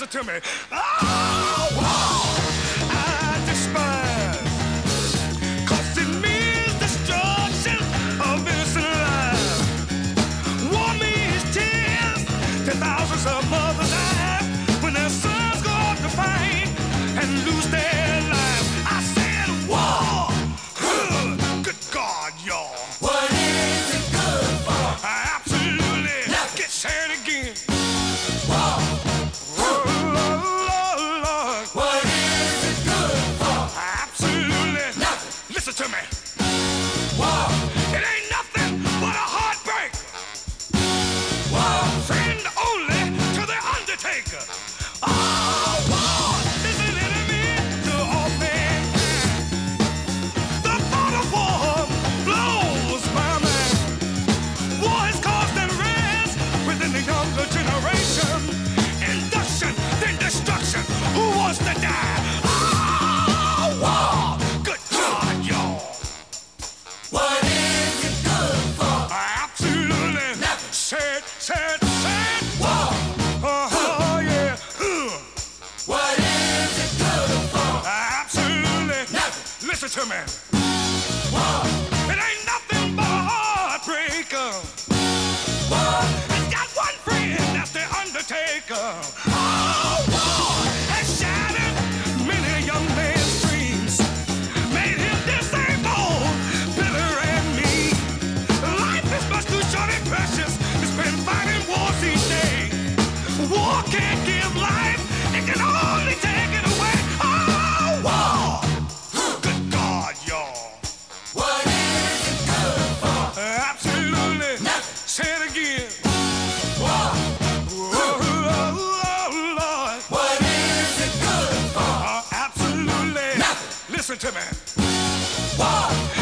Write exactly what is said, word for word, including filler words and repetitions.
listen to me. Oh, wow, I despise. 'Cause it means destruction of innocent lives. War means tears to thousands of mothers' eyes when their sons go out to fight and lose their lives. I said war. Huh. Good God, y'all. What is it good for? Absolutely. Nothing. Get said again. War. Oh, Lord, Lord. What is it good for? Absolutely. Nothing. Listen to me. War. It ain't nothing but a heartbreak. War. Friend only to the undertaker. Oh, war is an enemy to all mankind. The thought of war blows my mind. War has caused unrest within the younger generation. Induction, then destruction. Who wants to die? Oh, war. Good God, y'all. What is it good for? Absolutely. Nothing. Said, said, said. War. Oh, yeah. Huh. What is it good for? Absolutely. Nothing. Listen to me. War. It ain't nothing but a heartbreaker. War. It's got one friend, that's the undertaker. Oh, war has shattered many a young man's dreams. Made him disabled, bitter and mean. Life is much too short and precious to spend fighting wars each day. War can't give life, it can only take it away. Oh, war! Good God, y'all. What is it good for? Absolutely. Nothing. Say it again. War. Oh, oh, oh, Lord. What is it good for? Uh, absolutely. Nothing. Listen to me. War.